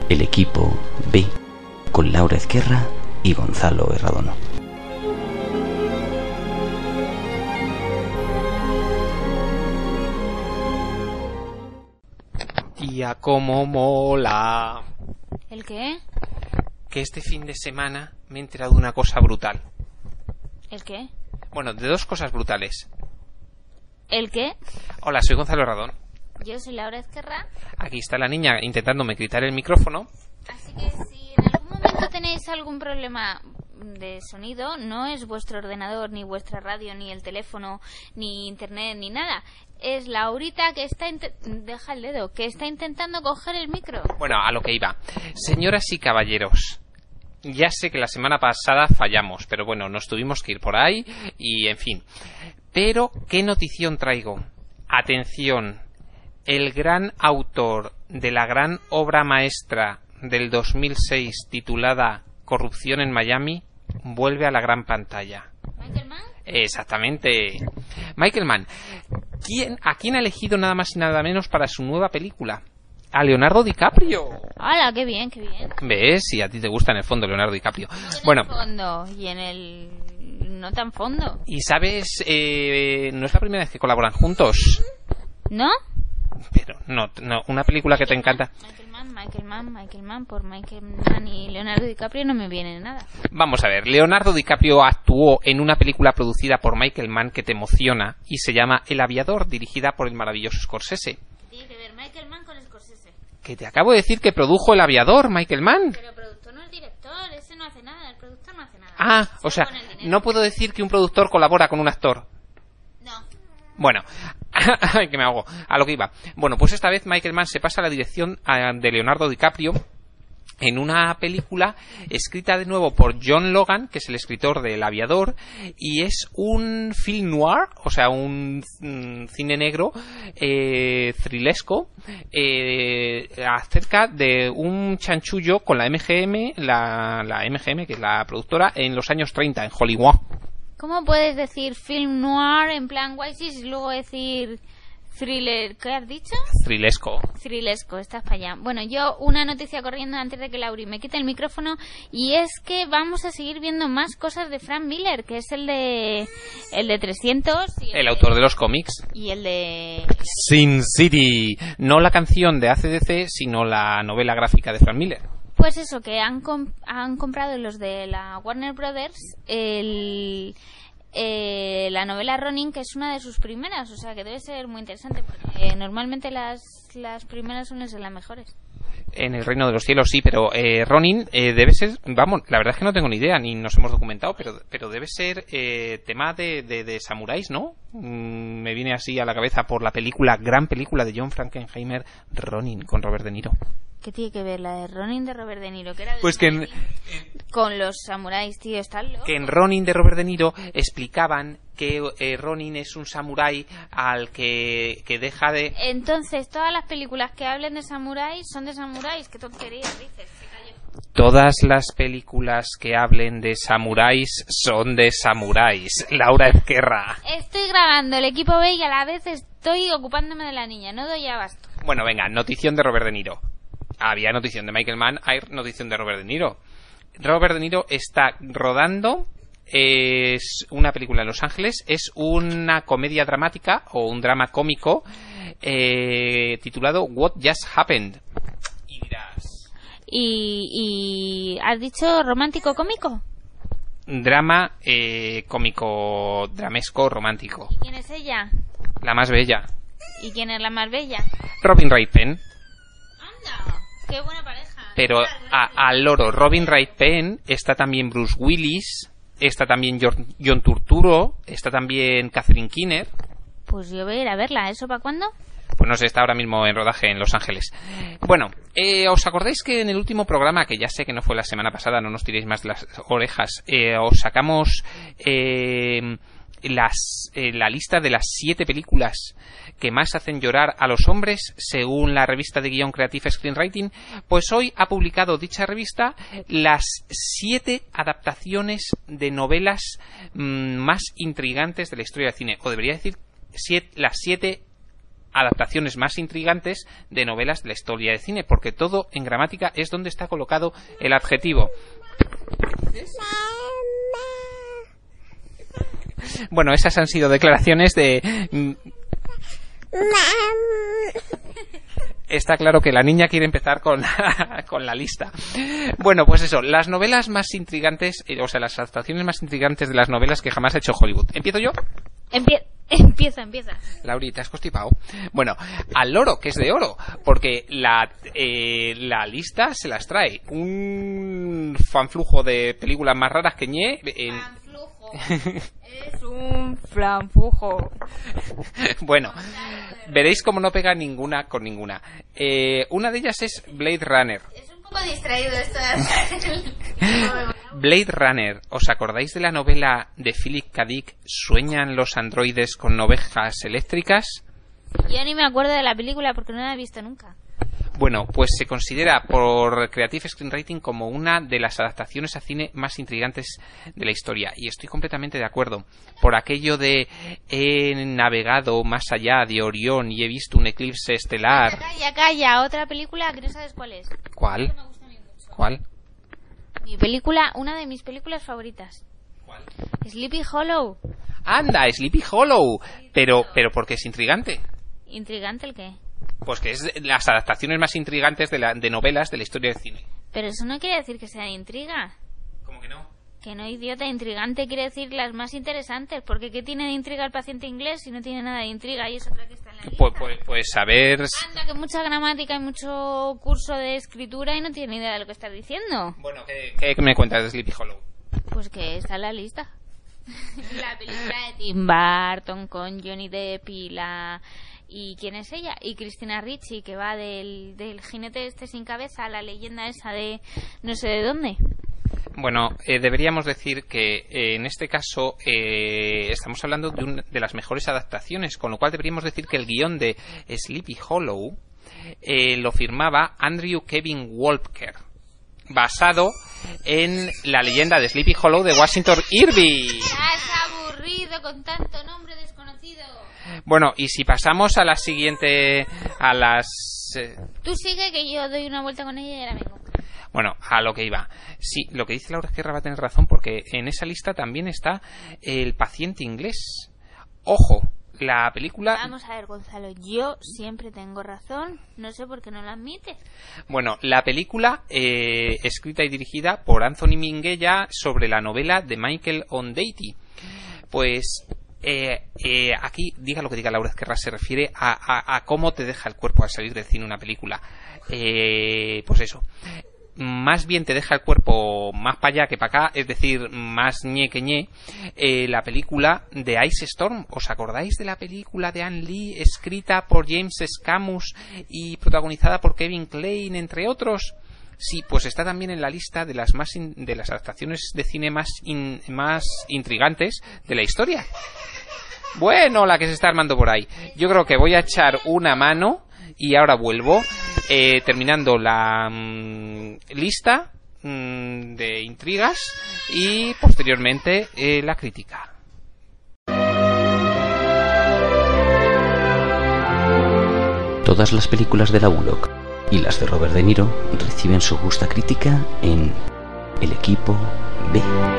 El equipo B, con Laura Ezquerra y Gonzalo Herradono. Tía, cómo mola. ¿El qué? Que este fin de semana me he enterado de una cosa brutal. ¿El qué? Bueno, de dos cosas brutales. ¿El qué? Hola, soy Gonzalo Herradón. Yo soy Laura Ezquerra. Aquí está la niña intentándome quitar el micrófono. Así que si en algún momento tenéis algún problema de sonido, no es vuestro ordenador, ni vuestra radio, ni el teléfono, ni internet, ni nada. Es Laurita que está deja el dedo, que está intentando coger el micro. Bueno, a lo que iba. Señoras y caballeros, ya sé que la semana pasada fallamos, pero bueno, nos tuvimos que ir por ahí y en fin. Pero, ¿qué notición traigo? Atención, el gran autor de la gran obra maestra del 2006 titulada Corrupción en Miami vuelve a la gran pantalla. ¿Michael Mann? Exactamente. Michael Mann. ¿A quién ha elegido nada más y nada menos para su nueva película? A Leonardo DiCaprio. ¡Hala, qué bien, qué bien! ¿Ves? Si a ti te gusta en el fondo Leonardo DiCaprio. Bueno. En el fondo y en el no tan fondo. Y sabes, no es la primera vez que colaboran juntos. ¿No? Pero no, una película que te encanta. Michael Mann, por Michael Mann y Leonardo DiCaprio no me viene nada. Vamos a ver, Leonardo DiCaprio actuó en una película producida por Michael Mann que te emociona y se llama El Aviador, dirigida por el maravilloso Scorsese. ¿Qué tiene que ver Michael Mann con Scorsese? Que te acabo de decir que produjo El Aviador, Michael Mann. Pero el productor no es director, ese no hace nada, el productor no hace nada. Ah, o sea, no puedo decir que un productor colabora con un actor. No. Bueno, que me hago a lo que iba. Bueno, pues esta vez Michael Mann se pasa a la dirección de Leonardo DiCaprio en una película escrita de nuevo por John Logan, que es el escritor de El Aviador, y es un film noir, o sea, un cine negro thrillesco acerca de un chanchullo con la MGM, la MGM, que es la productora, en los años 30 en Hollywood. ¿Cómo puedes decir film noir en plan Whitey y luego decir thriller? ¿Qué has dicho? Thrillesco, estás para allá. Bueno, yo una noticia corriendo antes de que Lauri me quite el micrófono, y es que vamos a seguir viendo más cosas de Frank Miller, que es el de 300. Y el autor de los cómics. Y el de Sin City. No la canción de AC/DC, sino la novela gráfica de Frank Miller. Pues eso, que han comprado los de la Warner Brothers la novela Ronin, que es una de sus primeras, o sea que debe ser muy interesante, porque normalmente las primeras suelen ser las mejores. En el Reino de los Cielos sí, pero Ronin debe ser, vamos, la verdad es que no tengo ni idea, ni nos hemos documentado, pero debe ser tema de samuráis, ¿no? Me viene así a la cabeza por la gran película de John Frankenheimer, Ronin, con Robert De Niro. ¿Qué tiene que ver la de Ronin de Robert De Niro? Que era pues que con los samuráis, tío, está loco. Que en Ronin de Robert De Niro explicaban que Ronin es un samurái al que deja de... Entonces, todas las películas que hablen de samuráis son de samuráis. ¿Qué tonterías dices? Todas las películas que hablen de samuráis son de samuráis. Laura Ezquerra. Estoy grabando el equipo B y a la vez estoy ocupándome de la niña. No doy abasto. Bueno, venga, notición de Robert De Niro. Había notición de Michael Mann, hay notición de Robert De Niro. Robert De Niro está rodando, es una película en Los Ángeles, es una comedia dramática o un drama cómico titulado What Just Happened. Y dirás... ¿Y has dicho romántico cómico? Drama cómico, dramesco, romántico. ¿Y quién es ella? La más bella. ¿Y quién es la más bella? Robin Wright Penn. ¡Anda! ¡Qué buena pareja! Pero al loro, Robin Wright Penn, está también Bruce Willis, está también John Turturro, está también Catherine Keener. Pues yo voy a ir a verla. ¿Eso para cuándo? Pues no sé, está ahora mismo en rodaje en Los Ángeles. Bueno, ¿os acordáis que en el último programa, que ya sé que no fue la semana pasada, no nos tiréis más las orejas, os sacamos la lista de las 7 películas que más hacen llorar a los hombres según la revista de guión Creative Screenwriting? Pues hoy ha publicado dicha revista las 7 adaptaciones de novelas más intrigantes de la historia del cine, o debería decir las 7 adaptaciones más intrigantes de novelas de la historia de cine, porque todo en gramática es donde está colocado el adjetivo. Bueno, esas han sido declaraciones de... Está claro que la niña quiere empezar con la lista. Bueno, pues eso, las novelas más intrigantes, o sea, las adaptaciones más intrigantes de las novelas que jamás ha hecho Hollywood. ¿Empiezo yo? Empieza. Lauri, ¿te has constipado? Bueno, al loro, que es de oro, porque la lista se las trae un fanflujo de películas más raras que ñe. Fanflujo. Es un flanfujo. Bueno, veréis cómo no pega ninguna con ninguna. Una de ellas es Blade Runner. Es un poco distraído esto. Blade Runner, ¿os acordáis de la novela de Philip K. Dick, ¿Sueñan los androides con ovejas eléctricas? Yo ni me acuerdo de la película porque no la he visto nunca. Bueno, pues se considera por Creative Screenwriting como una de las adaptaciones a cine más intrigantes de la historia. Y estoy completamente de acuerdo. Por aquello de he navegado más allá de Orión y he visto un eclipse estelar. Calla, otra película que no sabes cuál es. ¿Cuál? Me gusta a mí mucho. ¿Cuál? Mi película, una de mis películas favoritas. ¿Cuál? Sleepy Hollow. Anda, Sleepy Hollow. Pero ¿por qué es intrigante? ¿Intrigante el qué? Pues que es de las adaptaciones más intrigantes de novelas de la historia del cine. Pero eso no quiere decir que sea de intriga. ¿Cómo que no? Que no, idiota. Intrigante quiere decir las más interesantes. Porque ¿qué tiene de intriga el paciente inglés si no tiene nada de intriga? Y es otra que está en la lista. Pues a ver... Anda, que mucha gramática y mucho curso de escritura y no tiene ni idea de lo que estás diciendo. Bueno, ¿qué me cuentas de Sleepy Hollow? Pues que está en la lista. La película de Tim Burton con Johnny Depp ¿y quién es ella? Y Christina Ricci, que va del jinete este sin cabeza, la leyenda esa de no sé de dónde. Bueno, deberíamos decir que en este caso estamos hablando de las mejores adaptaciones, con lo cual deberíamos decir que el guión de Sleepy Hollow lo firmaba Andrew Kevin Walker, basado en la leyenda de Sleepy Hollow de Washington Irving. Ya es aburrido con tanto nombre desconocido. Bueno, y si pasamos a la siguiente, Tú sigue que yo doy una vuelta con ella y ahora vengo. Bueno, a lo que iba. Sí, lo que dice Laura Esquerra va a tener razón, porque en esa lista también está El paciente inglés. Ojo, la película... Vamos a ver, Gonzalo, yo siempre tengo razón, no sé por qué no la admites. Bueno, la película, escrita y dirigida por Anthony Minghella sobre la novela de Michael Ondaatje. Pues... aquí, diga lo que diga Laura Esquerra, se refiere a cómo te deja el cuerpo al salir del cine una película. Pues eso, más bien te deja el cuerpo más para allá que para acá, es decir, más ñe que ñe. La película de Ice Storm, ¿os acordáis de la película de Anne Lee, escrita por James Scamus y protagonizada por Kevin Kline, entre otros? Sí, pues está también en la lista de las adaptaciones de cine más intrigantes de la historia. Bueno, la que se está armando por ahí. Yo creo que voy a echar una mano y ahora vuelvo, terminando la lista de intrigas y posteriormente la crítica. Todas las películas de la Bullock y las de Robert De Niro reciben su justa crítica en El Equipo B.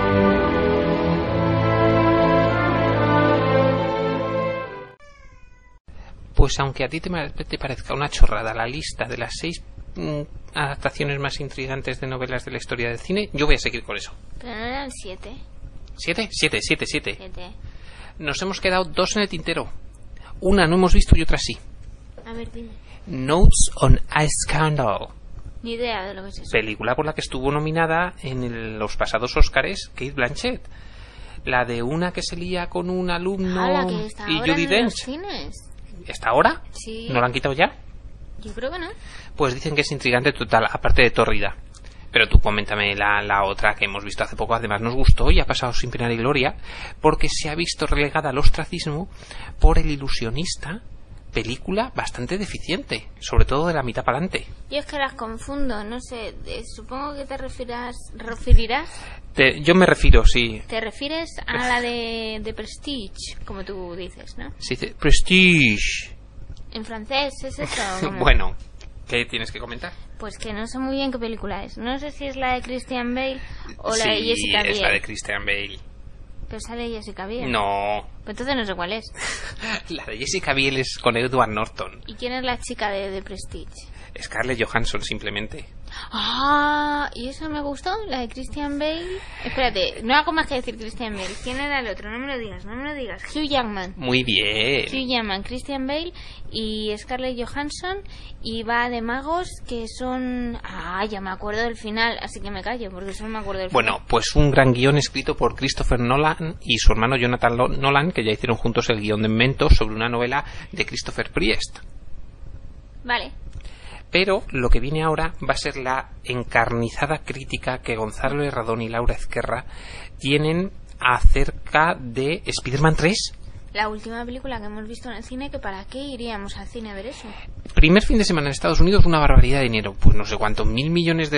Pues aunque a ti te parezca una chorrada la lista de las 6 adaptaciones más intrigantes de novelas de la historia del cine, yo voy a seguir con eso. Pero no eran 7. ¿7? 7. 7. Nos hemos quedado 2 en el tintero. Una no hemos visto y otra sí. A ver, dime. Notes on a Scandal. Ni idea de lo que es eso. Película por la que estuvo nominada en los pasados Óscares Cate Blanchett. La de una que se lía con un alumno y Judi Dench. ¿Está ahora? Sí. ¿No la han quitado ya? Yo creo que no. Pues dicen que es intrigante total, aparte de tórrida. Pero tú coméntame la otra que hemos visto hace poco. Además nos gustó y ha pasado sin pena ni gloria, porque se ha visto relegada al ostracismo por El ilusionista, película bastante deficiente, sobre todo de la mitad para adelante. Yo es que las confundo, no sé, supongo que te referirás. Yo me refiero, sí. Te refieres a la de Prestige, como tú dices, ¿no? Sí, Prestige. ¿En francés es eso? Bueno, ¿qué tienes que comentar? Pues que no sé muy bien qué película es. No sé si es la de Christian Bale o la de Jessica Biel. Sí, es la de Christian Bale. ¿Pero sale Jessica Biel? No. Pues entonces no sé cuál es. La de Jessica Biel es con Edward Norton. ¿Y quién es la chica de Prestige? Scarlett Johansson, simplemente. Ah, ¿y eso me gustó? La de Christian Bale. Espérate, no hago más que decir Christian Bale. ¿Quién era el otro? No me lo digas. Hugh Jackman. Muy bien. Hugh Jackman, Christian Bale y Scarlett Johansson. Y va de magos que son... Ah, ya me acuerdo del final, así que me callo porque solo me acuerdo del final. Bueno, pues un gran guión escrito por Christopher Nolan y su hermano Jonathan Nolan, que ya hicieron juntos el guión de Memento sobre una novela de Christopher Priest. Vale. Pero lo que viene ahora va a ser la encarnizada crítica que Gonzalo Herradón y Laura Ezquerra tienen acerca de Spider-Man 3. La última película que hemos visto en el cine, que para qué iríamos al cine a ver eso. Primer fin de semana en Estados Unidos, una barbaridad de dinero. Pues no sé cuántos, $1.000 millones,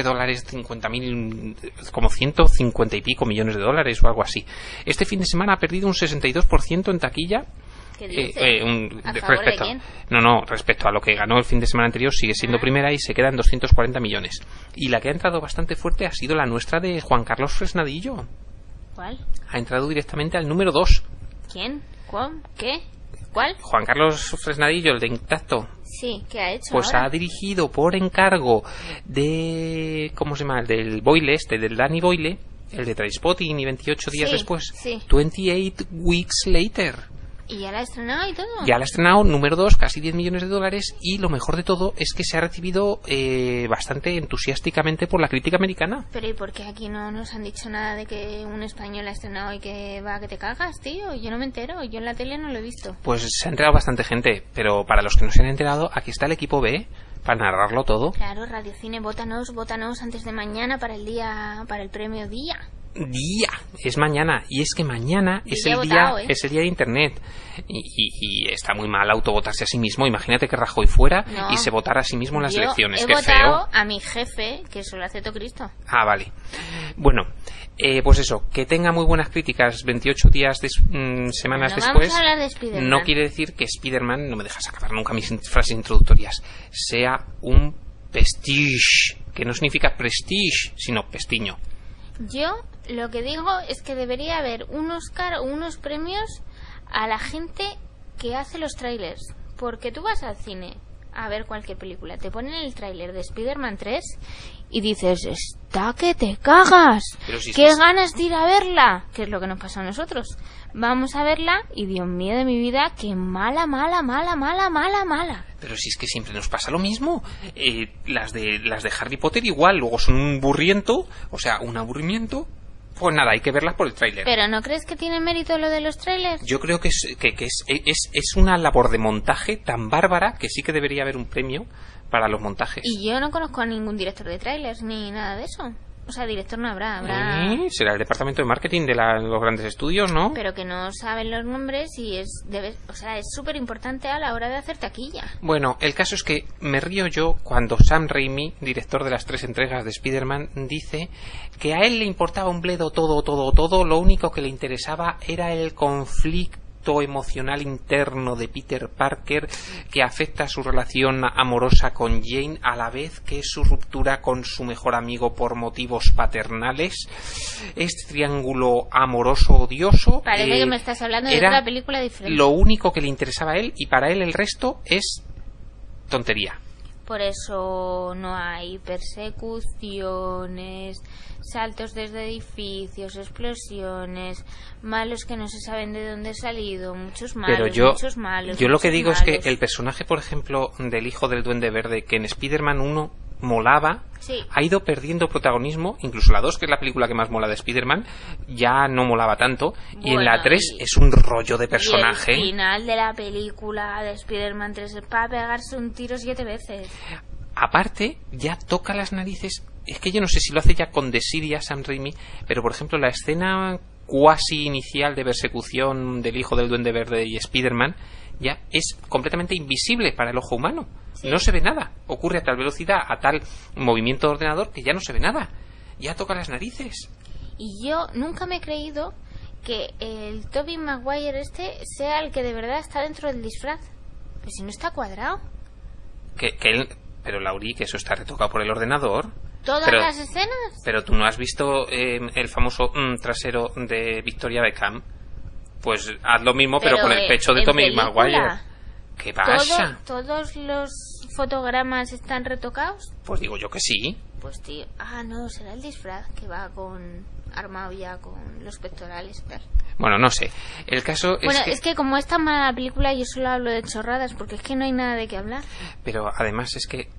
50.000, como 150 y pico millones de dólares o algo así. Este fin de semana ha perdido un 62% en taquilla. ¿Qué dices? Respecto, ¿de quién? No, respecto a lo que ganó el fin de semana anterior, sigue siendo primera y se queda en 240 millones. Y la que ha entrado bastante fuerte ha sido la nuestra de Juan Carlos Fresnadillo. ¿Cuál? Ha entrado directamente al número 2. ¿Quién? ¿Cuál? ¿Qué? ¿Cuál? Juan Carlos Fresnadillo, el de Intacto. Sí, ¿qué ha hecho Pues ahora? ha dirigido por encargo de... ¿Cómo se llama? Del Boyle del Danny Boyle, el de Trainspotting y 28 días después. Sí. 28 Weeks Later. ¿Y ya la ha estrenado y todo? Ya la ha estrenado, número 2, casi $10 millones, y lo mejor de todo es que se ha recibido bastante entusiásticamente por la crítica americana. Pero ¿y por qué aquí no nos han dicho nada de que un español la ha estrenado y que va que te cagas, tío? Yo no me entero, yo en la tele no lo he visto. Pues se ha enterado bastante gente, pero para los que no se han enterado, aquí está el equipo B para narrarlo todo. Claro, Radio Cine, vótanos antes de mañana para el premio Día. Es mañana, y es que mañana es el día de Internet y está muy mal autovotarse a sí mismo. Imagínate que Rajoy fuera y se votara a sí mismo en las elecciones. He votado a mi jefe, que eso lo hace todo Cristo. Ah, vale. Bueno, pues eso, que tenga muy buenas críticas 28 días semanas después, vamos a hablar de Spider-Man. No quiere decir que Spider-Man, no me dejas acabar nunca mis frases introductorias, sea un prestige, que no significa prestige, sino pestiño. Yo lo que digo es que debería haber un Oscar o unos premios a la gente que hace los trailers. Porque tú vas al cine a ver cualquier película, te ponen el tráiler de Spider-Man 3 y dices, está que te cagas. ¿Qué ganas de ir a verla? Que es lo que nos pasa a nosotros. Vamos a verla y Dios mío de mi vida, qué mala. Pero si es que siempre nos pasa lo mismo. Las de Harry Potter igual, luego son un aburrimiento. Pues nada, hay que verlas por el tráiler. ¿Pero no crees que tiene mérito lo de los trailers? Yo creo que es una labor de montaje tan bárbara que sí que debería haber un premio para los montajes. Y yo no conozco a ningún director de trailers ni nada de eso. O sea, director no habrá. Será el departamento de marketing de los grandes estudios, ¿no? Pero que no saben los nombres y es súper importante a la hora de hacer taquilla. Bueno, el caso es que me río yo cuando Sam Raimi, director de las 3 entregas de Spider-Man, dice que a él le importaba un bledo todo, lo único que le interesaba era el conflicto emocional interno de Peter Parker que afecta a su relación amorosa con Jane, a la vez que su ruptura con su mejor amigo por motivos paternales. Este triángulo amoroso odioso parece que me estás hablando de otra película diferente. Lo único que le interesaba a él, y para él el resto es tontería. Por eso no hay persecuciones, saltos desde edificios, explosiones, malos que no se saben de dónde han salido, muchos malos. Yo lo que digo es que el personaje, por ejemplo, del hijo del Duende Verde, que en Spider-Man 1 molaba, ha ido perdiendo protagonismo. Incluso la 2, que es la película que más mola de Spider-Man, ya no molaba tanto. Y en la 3 es un rollo de personaje. Y el final de la película de Spider-Man 3 es para pegarse un tiro 7 veces. Aparte, ya toca las narices. Es que yo no sé si lo hace ya con desidia Sam Raimi, pero por ejemplo la escena cuasi inicial de persecución del hijo del Duende Verde y Spider-Man ya es completamente invisible para el ojo humano. No se ve nada. Ocurre a tal velocidad, a tal movimiento de ordenador, que ya no se ve nada. Ya toca las narices. Y yo nunca me he creído que el Tobey Maguire sea el que de verdad está dentro del disfraz. Pues si no está cuadrado. Pero Lauri, que eso está retocado por el ordenador. ¿Todas las escenas? Pero tú no has visto el famoso trasero de Victoria Beckham. Pues haz lo mismo, pero con el pecho de Tommy Maguire. ¿Qué pasa? ¿Todos los fotogramas están retocados? Pues digo yo que sí. Pues tío, no, será el disfraz que va armado ya con los pectorales. Bueno, no sé. El caso es que como es tan mala la película, yo solo hablo de chorradas, porque es que no hay nada de qué hablar. Pero además es que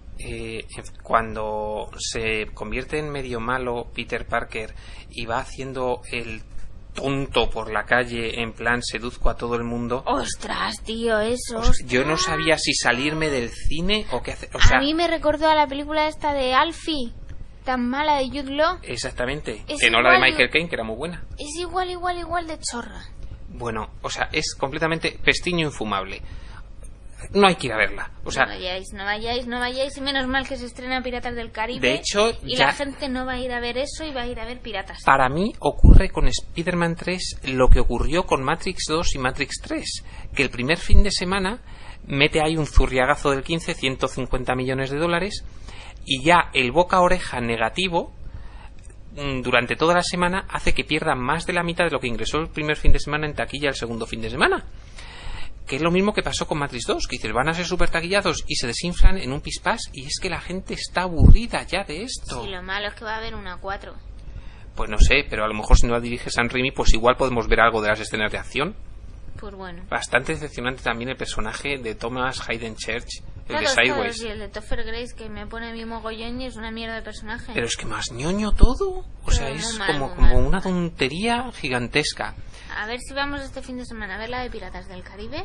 cuando se convierte en medio malo Peter Parker y va haciendo el tonto por la calle, en plan seduzco a todo el mundo. ¡Ostras, tío, eso! Yo no sabía si salirme del cine o qué hacer. A mí me recordó a la película esta de Alfie, tan mala, de Jude Law. Exactamente, que no la de Michael Caine, que era muy buena. Es igual de chorra. Bueno, es completamente pestiño infumable. No hay que ir a verla. No vayáis, y menos mal que se estrena Piratas del Caribe. De hecho, la gente no va a ir a ver eso y va a ir a ver Piratas. Para mí ocurre con Spider-Man 3 lo que ocurrió con Matrix 2 y Matrix 3, que el primer fin de semana mete ahí un zurriagazo del 15, $150 millones, y ya el boca-oreja negativo durante toda la semana hace que pierda más de la mitad de lo que ingresó el primer fin de semana en taquilla el segundo fin de semana. Que es lo mismo que pasó con Matrix 2, que dices, van a ser súper taquillazos y se desinflan en un pispás, y es que la gente está aburrida ya de esto. Sí, lo malo es que va a haber una 4. Pues no sé, pero a lo mejor si no la dirige Sam Raimi, pues igual podemos ver algo de las escenas de acción. Pues bueno. Bastante decepcionante también el personaje de Thomas Hayden Church, el de Sideways. Y el de Topher Grace, que me pone a mí mogollón y es una mierda de personaje. Pero es que más ñoño todo. Es como una tontería gigantesca. A ver si vamos este fin de semana a ver la de Piratas del Caribe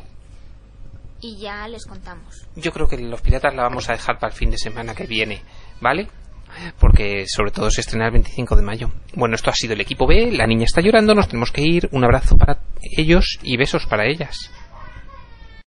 y ya les contamos. Yo creo que los Piratas la vamos a dejar para el fin de semana que viene, ¿vale? Porque sobre todo se estrena el 25 de mayo. Bueno, esto ha sido el equipo B, la niña está llorando, nos tenemos que ir. Un abrazo para ellos y besos para ellas.